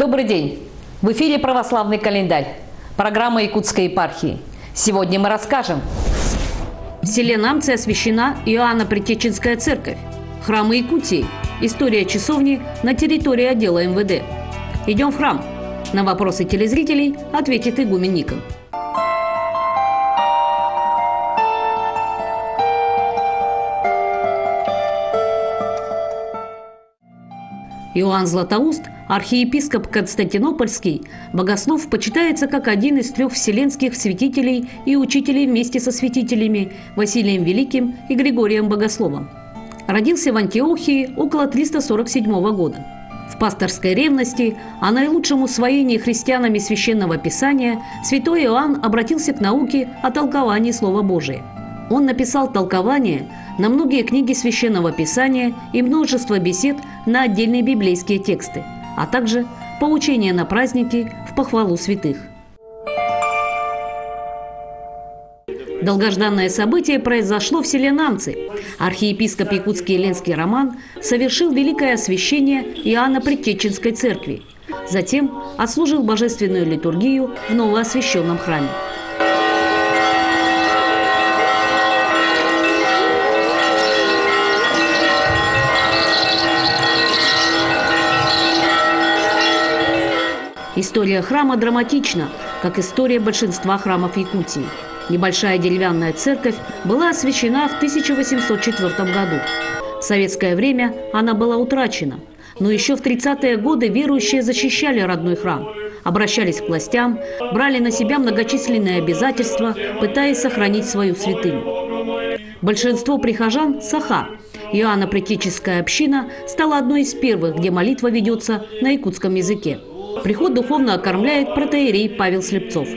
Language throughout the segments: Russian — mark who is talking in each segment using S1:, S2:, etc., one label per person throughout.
S1: добрый день! В эфире «Православный календарь», программа Якутской епархии. Сегодня мы расскажем. В селе Намцы освящена Иоанна Предтеченская церковь, храмы Якутии, история часовни на территории отдела МВД. Идем в храм. На вопросы телезрителей ответит игумен Никон. Иоанн Златоуст, архиепископ Константинопольский, богослов, почитается как один из трех вселенских святителей и учителей вместе со святителями Василием Великим и Григорием Богословом. Родился в Антиохии около 347 года. В пасторской ревности о наилучшем усвоении христианами священного писания святой Иоанн обратился к науке о толковании Слова Божия. Он написал толкование на многие книги Священного Писания и множество бесед на отдельные библейские тексты, а также поучения на праздники в похвалу святых. Долгожданное событие произошло в селе Намцы. Архиепископ Якутский Ленский Роман совершил великое освящение Иоанна Предтеченской церкви. Затем отслужил божественную литургию в новоосвященном храме. История храма драматична, как история большинства храмов Якутии. Небольшая деревянная церковь была освящена в 1804 году. В советское время она была утрачена, но еще в 30-е годы верующие защищали родной храм, обращались к властям, брали на себя многочисленные обязательства, пытаясь сохранить свою святыню. Большинство прихожан – саха. Иоанна Предтеченская община стала одной из первых, где молитва ведется на якутском языке. Приход духовно окормляет протоиерей Павел Слепцов.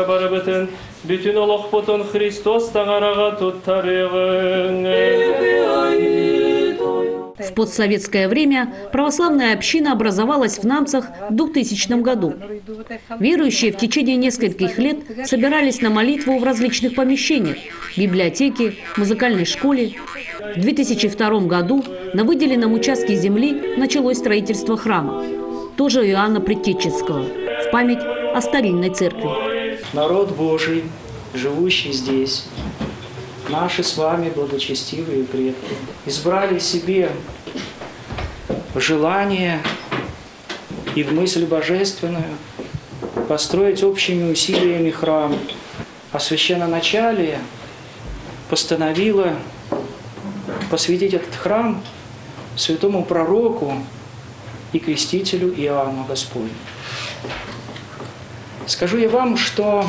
S1: В постсоветское время православная община образовалась в Намцах в 2000 году. Верующие в течение нескольких лет собирались на молитву в различных помещениях – библиотеке, музыкальной школе. В 2002 году на выделенном участке земли началось строительство храма, тоже Иоанна Предтеченского, в память о старинной церкви.
S2: Народ Божий, живущий здесь, наши с вами благочестивые предки, избрали себе желание и в мысль божественную построить общими усилиями храм. А священноначалие постановило посвятить этот храм святому пророку и крестителю Иоанну Господню. Скажу я вам, что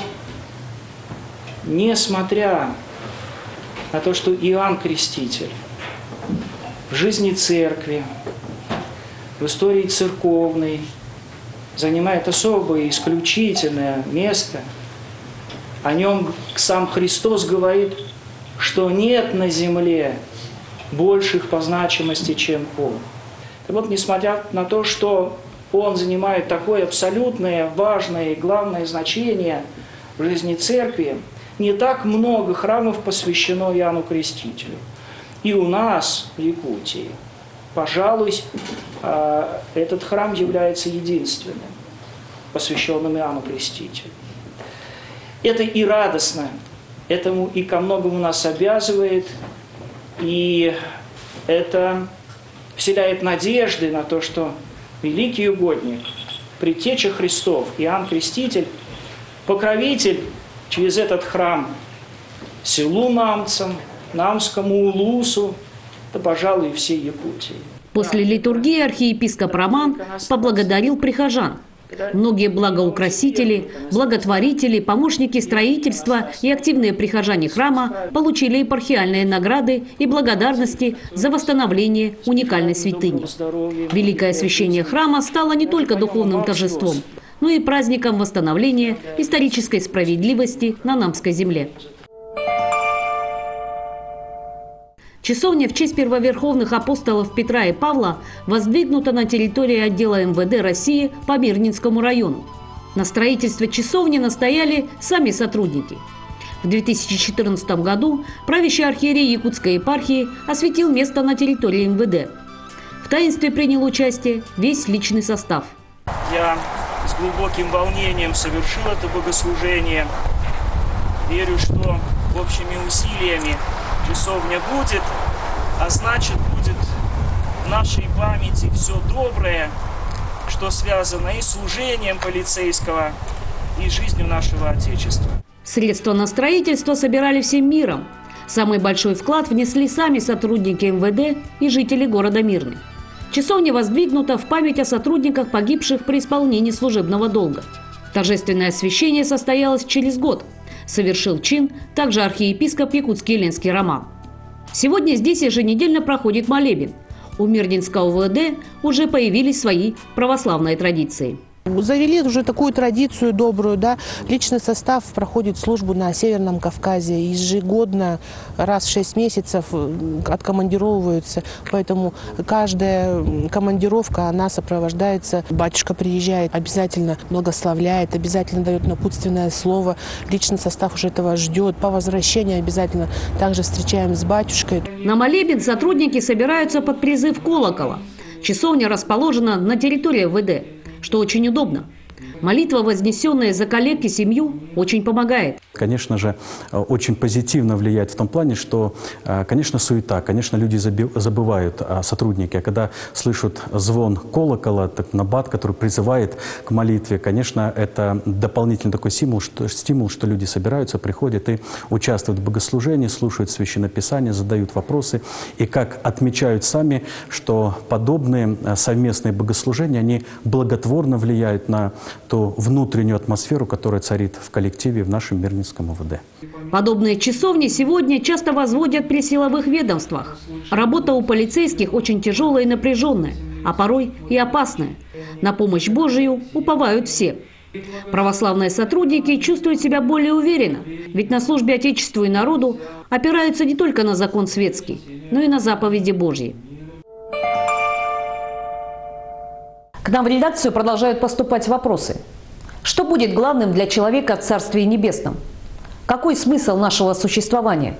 S2: несмотря на то, что Иоанн Креститель в жизни церкви, в истории церковной занимает особое, исключительное место, о нем сам Христос говорит, что нет на земле больших по значимости, чем Он. И вот, несмотря на то, что он занимает такое абсолютное, важное и главное значение в жизни церкви, не так много храмов посвящено Иоанну Крестителю. И у нас, в Якутии, пожалуй, этот храм является единственным, посвященным Иоанну Крестителю. Это и радостно, этому и ко многому нас обязывает, и это вселяет надежды на то, что великий угодник, предтеча Христов, Иоанн Креститель, покровитель через этот храм селу Намцам, Намскому улусу, да, пожалуй, и всей Якутии.
S1: После литургии архиепископ Роман поблагодарил прихожан. Многие благоукрасители, благотворители, помощники строительства и активные прихожане храма получили епархиальные награды и благодарности за восстановление уникальной святыни. Великое освящение храма стало не только духовным торжеством, но и праздником восстановления исторической справедливости на Намской земле. Часовня в честь первоверховных апостолов Петра и Павла воздвигнута на территории отдела МВД России по Мирнинскому району. На строительстве часовни настояли сами сотрудники. В 2014 году правящий архиерей Якутской епархии осветил место на территории МВД. В таинстве принял участие весь личный состав.
S2: я с глубоким волнением совершил это богослужение. Верю, что общими усилиями часовня будет, а значит, будет в нашей памяти все доброе, что связано и с служением полицейского, и жизнью нашего Отечества.
S1: Средства на строительство собирали всем миром. Самый большой вклад внесли сами сотрудники МВД и жители города Мирный. Часовня воздвигнута в память о сотрудниках, погибших при исполнении служебного долга. Торжественное освящение состоялось через год. Совершил чин также архиепископ Якутский Ленский Роман. Сегодня здесь еженедельно проходит молебен. У Мирнинского УВД уже появились свои православные традиции.
S3: Завели уже такую традицию добрую, да. Личный состав проходит службу на Северном Кавказе. Ежегодно, раз в 6 месяцев откомандировываются. Поэтому каждая командировка, она сопровождается. Батюшка приезжает, обязательно благословляет, обязательно дает напутственное слово. Личный состав уже этого ждет. По возвращении обязательно также встречаем с батюшкой.
S1: На молебен сотрудники собираются под призыв колокола. Часовня расположена на территории МВД, что очень удобно. Молитва, вознесенная за коллег и семью, очень помогает.
S4: Конечно же, очень позитивно влияет в том плане, что, конечно, суета, конечно, люди забывают о сотруднике. А когда слышат звон колокола, так, набат, который призывает к молитве, конечно, это дополнительный такой стимул, что люди собираются, приходят и участвуют в богослужении, слушают Священное Писание, задают вопросы. И как отмечают сами, что подобные совместные богослужения, они благотворно влияют на ту внутреннюю атмосферу, которая царит в коллективе в нашем Мирнинском УВД.
S1: Подобные часовни сегодня часто возводят при силовых ведомствах. Работа у полицейских очень тяжелая и напряженная, а порой и опасная. На помощь Божию уповают все. Православные сотрудники чувствуют себя более уверенно, ведь на службе Отечеству и народу опираются не только на закон светский, но и на заповеди Божьи. К нам в редакцию продолжают поступать вопросы. Что будет главным для человека в Царстве Небесном? Какой смысл нашего существования?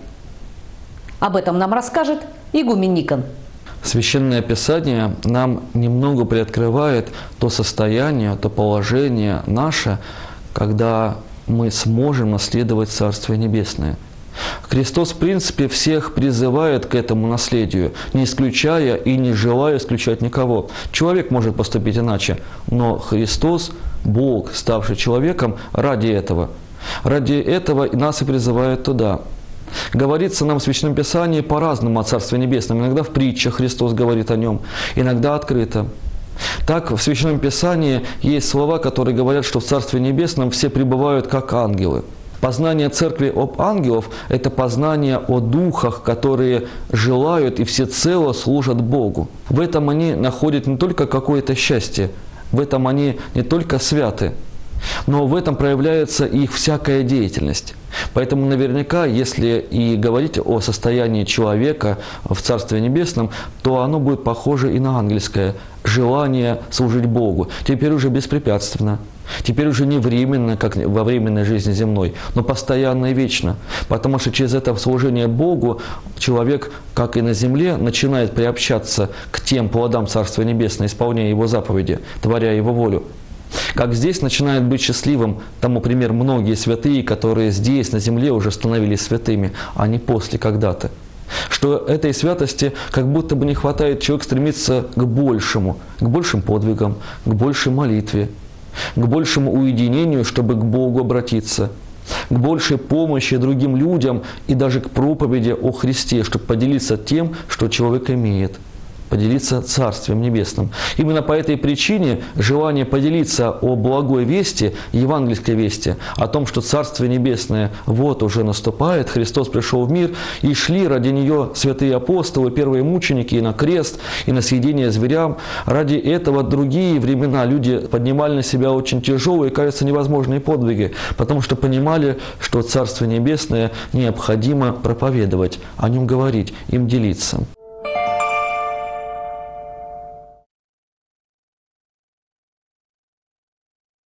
S1: Об этом нам расскажет игумен Никон.
S5: Священное Писание нам немного приоткрывает то состояние, то положение наше, когда мы сможем наследовать Царствие Небесное. Христос, в принципе, всех призывает к этому наследию, не исключая и не желая исключать никого. Человек может поступить иначе, но Христос, Бог, ставший человеком, ради этого. Ради этого нас и призывает туда. Говорится нам в Священном Писании по-разному о Царстве Небесном. Иногда в притчах Христос говорит о нем, иногда открыто. Так, в Священном Писании есть слова, которые говорят, что в Царстве Небесном все пребывают как ангелы. Познание Церкви об ангелов – это познание о духах, которые желают и всецело служат Богу. В этом они находят не только какое-то счастье, в этом они не только святы, но в этом проявляется их всякая деятельность. Поэтому наверняка, если и говорить о состоянии человека в Царстве Небесном, то оно будет похоже и на ангельское желание служить Богу. Теперь уже беспрепятственно. Теперь уже не временно, как во временной жизни земной, но постоянно и вечно. Потому что через это служение Богу человек, как и на земле, начинает приобщаться к тем плодам Царства Небесного, исполняя Его заповеди, творя Его волю. Как здесь начинает быть счастливым, тому пример многие святые, которые здесь, на земле, уже становились святыми, а не после когда-то. Что этой святости как будто бы не хватает, человек стремится к большим подвигам, к большей молитве, к большему уединению, чтобы к Богу обратиться, к большей помощи другим людям и даже к проповеди о Христе, чтобы поделиться тем, что человек имеет, поделиться Царствием Небесным. Именно по этой причине желание поделиться о благой вести, евангельской вести, о том, что Царствие Небесное вот уже наступает, Христос пришел в мир, и шли ради нее святые апостолы, первые мученики и на крест, и на съедение зверям. Ради этого другие времена люди поднимали на себя очень тяжелые, кажется, невозможные подвиги, потому что понимали, что Царствие Небесное необходимо проповедовать, о нем говорить, им делиться.